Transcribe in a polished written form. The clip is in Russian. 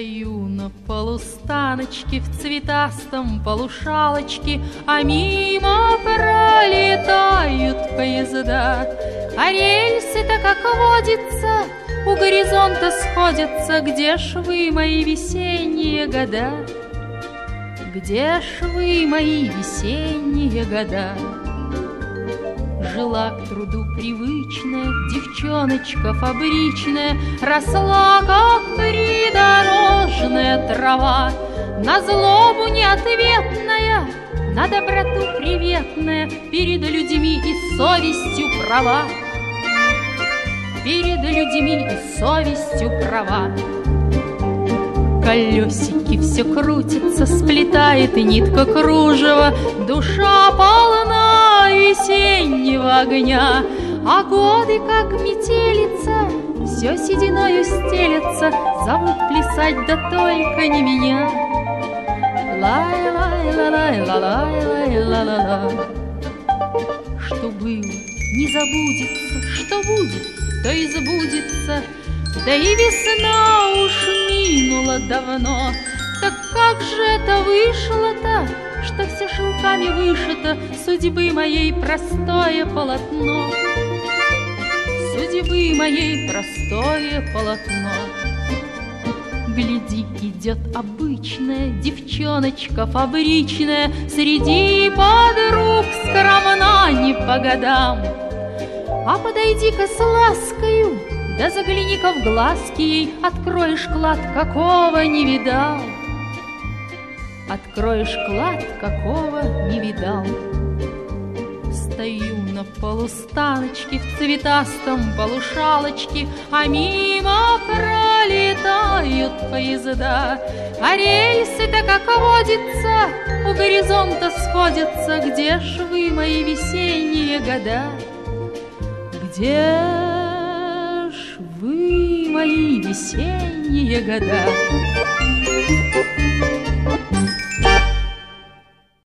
Стою на полустаночке в цветастом полушалочке, а мимо пролетают поезда. А рельсы-то, как водится, у горизонта сходятся. Где ж вы, мои весенние года? Где ж вы, мои весенние года? Жила к труду привычная девчоночка фабричная, росла, как придорожная трава, на злобу неответная, на доброту приветная, перед людьми и совестью права, перед людьми и совестью права. Колесики все крутятся, сплетает и нитка кружева, душа полна весеннего огня, а годы, как метелица, все сединою стелятся, зовут плясать, да только не меня. Лай-лай-ла-лай-ла-лай-лай-ла-ла-ла. Что было, не забудется, что будет, то и забудется. Да и весна уж минула давно. Так как же это вышло-то, что все шелками вышито судьбы моей простое полотно? Судьбы моей простое полотно. Гляди, идет обычная девчоночка фабричная, среди подруг скромна не по годам. А подойди-ка с ласкою, да загляни-ка в глазки ей, откроешь клад, какого не видал. Откроешь клад, какого не видал. Стою на полустаночке в цветастом полушалочке, а мимо пролетают поезда. А рельсы-то, как водится, у горизонта сходятся. где ж вы, мои весенние года? Где ж вы, мои весенние года?